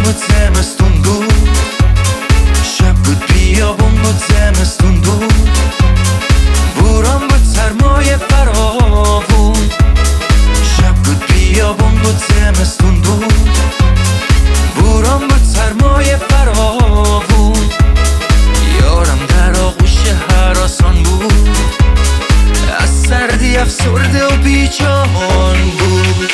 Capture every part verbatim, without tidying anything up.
بود زمستون بود، شب بود بیابون بود زمستون بود، بوران بود سرمایه فراوون. شب بود بیابون بود زمستون بود، بوران بود سرمایه فراوون. یارم در آغوش هراسان بود، از سردی افسرده و بیجان بود.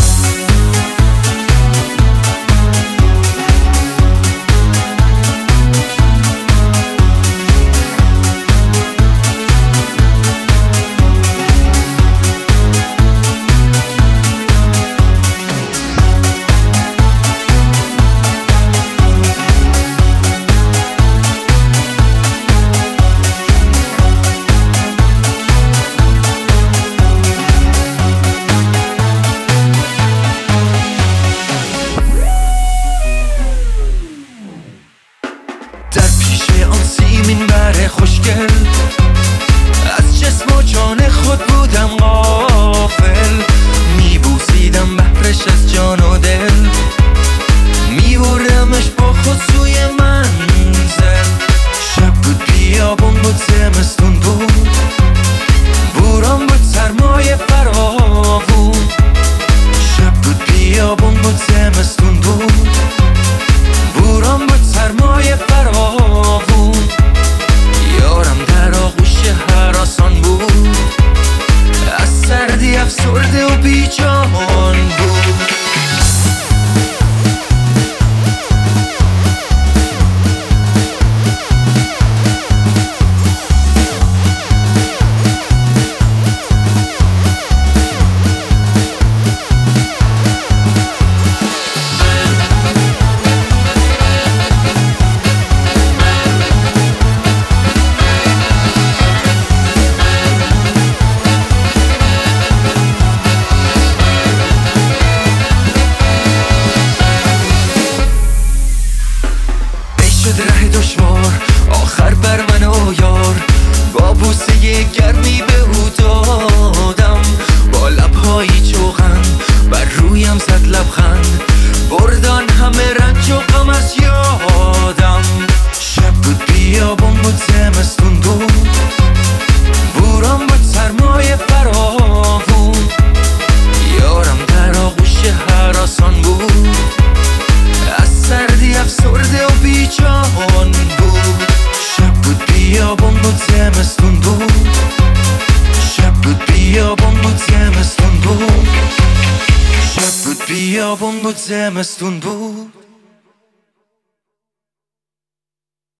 در پیش آن سیمین بره خوشگل، از جسم و جان خود بودم غافل. میبوسیدم بهرش از جان و دل، میبردمش با خود سوی منزل. شب بود بیابون بود زمستون بود، بوران بود سرمایه فراوون. شب بود بیابون بود زمستون بود، بوران بود سرمایه فراوون. یارم در آغوش هراسان بود، از سردی افسرده و بیجان بود. ره دشوار آخر بر من و یار، با بوسه گرمی به او دادم. با لبهایی چوغن بر رویم زد لبخند، بردان همه رنج و غم از یادم. شب بود بیابون بود زمستون بود، بوران بود سرمایه فراوون. یارم در آغوش هراسان بود، از سردی افسرده و بیجان بود. شب بود بیابون بود زمستون بود، شب بود بیابون بود زمستون بود، شب بود بیابون بود زمستون بود.